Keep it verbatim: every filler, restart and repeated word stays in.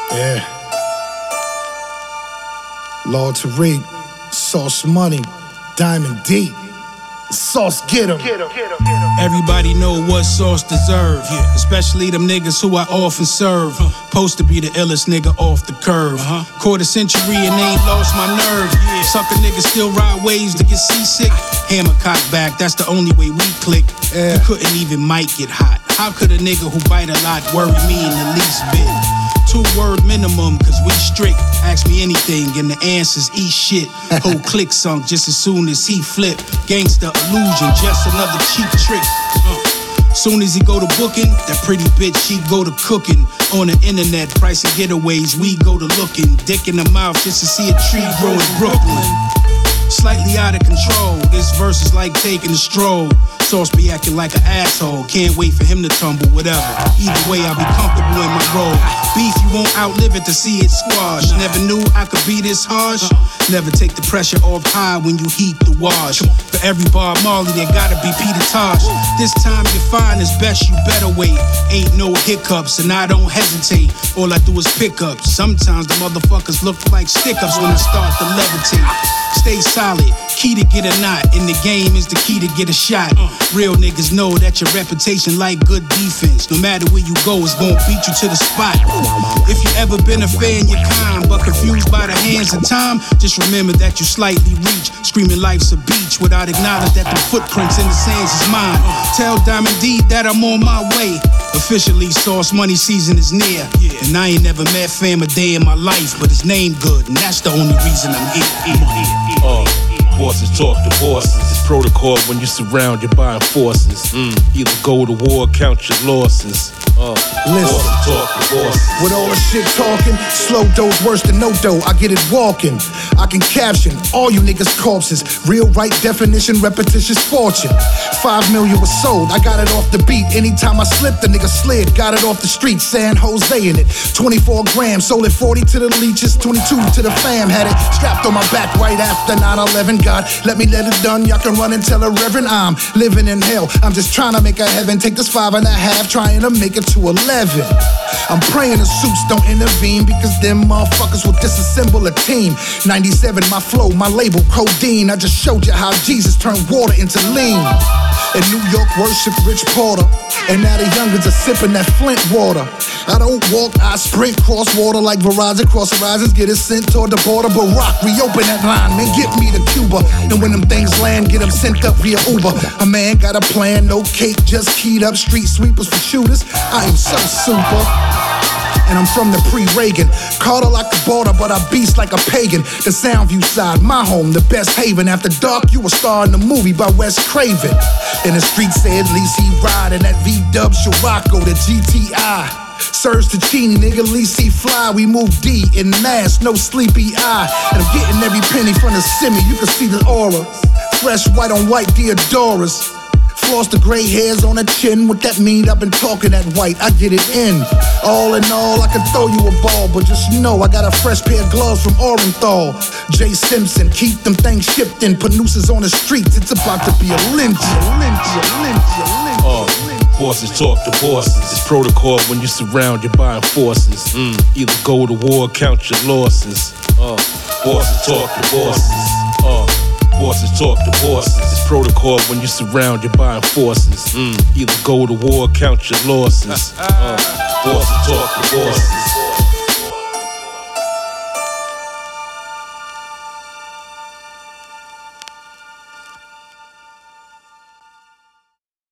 Yeah. Lord Tariq, Sauce Money, Diamond D. Sauce get 'em. Everybody know what Sauce deserve, yeah. Especially them niggas who I often serve. Uh, Supposed to be the illest nigga off the curve. Uh-huh. Quarter century and ain't lost my nerve. Yeah. Sucker niggas still ride waves to get seasick. Hammer cock back, that's the only way we click. Yeah. You couldn't even mic it hot. How could a nigga who bite a lot worry me in the least bit? Two word minimum, cause we strict. Ask me anything and the answers eat shit. Whole click sunk just as soon as he flip. Gangsta illusion, just another cheap trick. Uh. Soon as he go to booking, that pretty bitch, she go to cooking. On the internet, pricing getaways, we go to looking. Dick in the mouth just to see a tree grow in Brooklyn. Slightly out of control, this verse is like taking a stroll. Sauce be acting like an asshole, can't wait for him to tumble, whatever. Either way, I'll be comfortable in my role. Beef, you won't outlive it to see it squash. Never knew I could be this harsh. Never take the pressure off high when you heat the wash. For every Bob Marley, there gotta be Peter Tosh. This time you find is best, you better wait. Ain't no hiccups, and I don't hesitate. All I do is pick up. Sometimes the motherfuckers look like stick-ups when I start to levitate. Stay solid, key to get a knot. In the game is the key to get a shot. Real niggas know that your reputation like good defense. No matter where you go, it's gon' beat you to the spot. If you ever been a fan, you're kind, but confused by the hands of time, just remember that you slightly reach, screaming life's a beach, without acknowledging that the footprints in the sands is mine. Tell Diamond D that I'm on my way. Officially, Sauce Money season is near, and I ain't never met fam a day in my life, but his name good, and that's the only reason I'm here. Uh, bosses talk to bosses. It's protocol when you surround your buying forces. Mm. Either go to war, count your losses. Uh, Listen, bosses talk to bosses. With all the shit talking, slow doe's worse than no dough. I get it walking. I can caption all you niggas' corpses. Real right definition, repetitious fortune. Five million was sold, I got it off the beat. Anytime I slipped, the nigga slid. Got it off the street, San Jose in it. twenty-four grams, sold it forty to the leeches, twenty-two to the fam. Had it strapped on my back right after nine eleven. God, let me let it done. Y'all can run and tell a reverend I'm living in hell. I'm just trying to make a heaven. Take this five and a half, trying to make it to eleven. I'm praying the suits don't intervene, because them motherfuckers will disassemble a team. ninety-seven, my flow, my label, codeine. I just showed you how Jesus turned water into lean. In New York, worship Rich Porter, and now the youngins are sipping that Flint water. I don't walk, I sprint, cross water like Verizon, cross horizons, get it sent toward the border. Barack, reopen that line, man, get me to Cuba. And when them things land, get them sent up via Uber. A man got a plan, no cake, just keyed up. Street sweepers for shooters, I am so super. And I'm from the pre-Reagan. Carter like the border, but I beast like a pagan. The Soundview side, my home, the best haven. After dark, you a star in the movie by Wes Craven. And the street said, at least he riding that V-Dub Scirocco, the G T I. Surge to Cheney, nigga, at least he fly. We move D in mass, no sleepy eye. And I'm getting every penny from the semi, you can see the aura. Fresh white on white Deodoras. Floss the gray hairs on her chin. What that mean? I've been talking that white, I get it in. All in all, I can throw you a ball, but just know I got a fresh pair of gloves from Orenthal. Jay Simpson, keep them things shipped in. Put nooses on the streets, it's about to be a lynch. A lynch, a lynch, a lynch. Uh, bosses talk to bosses. It's protocol when you surround your buying forces. Mm. Either go to war, count your losses. Uh, bosses talk to bosses. Uh, Bosses talk to bosses. It's protocol when you surround your buying forces. Mm. Either go to war, count your losses. Uh, bosses talk to bosses.